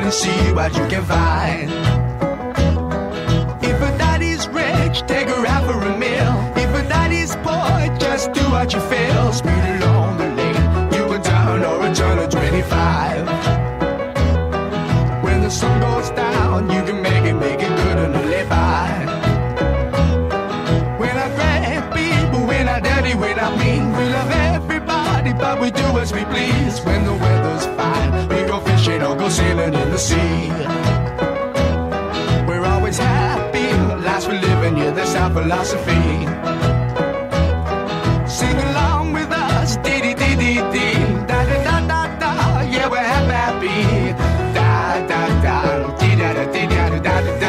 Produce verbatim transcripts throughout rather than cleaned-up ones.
and see what you can find. If a daddy's rich, take her out for a meal. If a daddy's poor, just do what you feel. Speed along the lane, you go down or a turn of twenty-five. When the sun goes down, you can make it, make it good and live by. When I grab people, when I dirty, when I mean, we love everybody, but we do as we please. When the weather's fine, we go fishing or go sailing in the sea. We're always happy, lives we live in, yeah, that's our philosophy. Sing along with us, dee dee dee dee dee, da da da da da, yeah, we're happy, da da da, dee da da dee da da da da,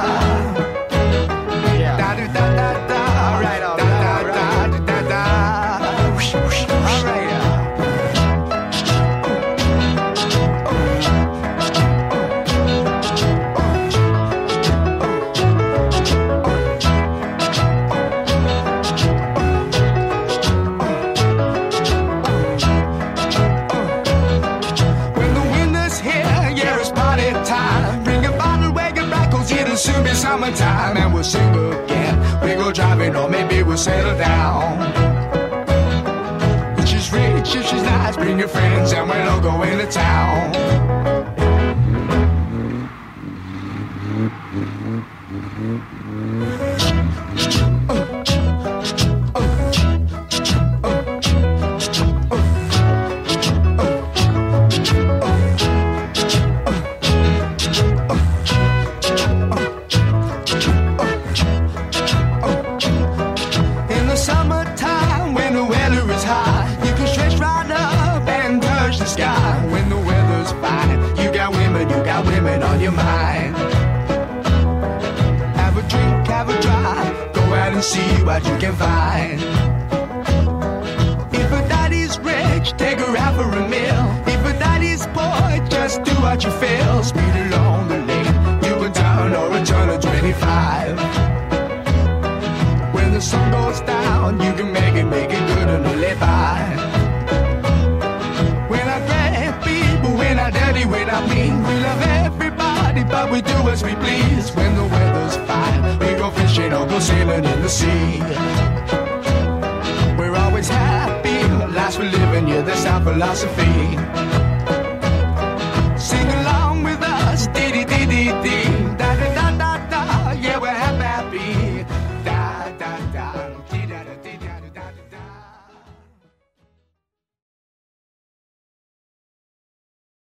yeah, da da da da da, all right, all right, da da da da da, all right. Soon be summertime and we'll sing again. We go driving or maybe we'll settle down. If she's rich, if she's nice, bring your friends and we'll all go into town. Women on your mind. Have a drink, have a drive, go out and see what you can find. If a daddy's rich, take her out for a meal. If a daddy's poor, just do what you feel. Speed along the lane, you go down or a turn of twenty-five. When the sun goes down, you can make it, make it good and live by. When I grab people, when I dirty, when I mean, we love everybody, but we do as we please. When the weather's fine, we go fishing or go sailing in the sea. We're always happy, lives we live in, yeah, that's our philosophy.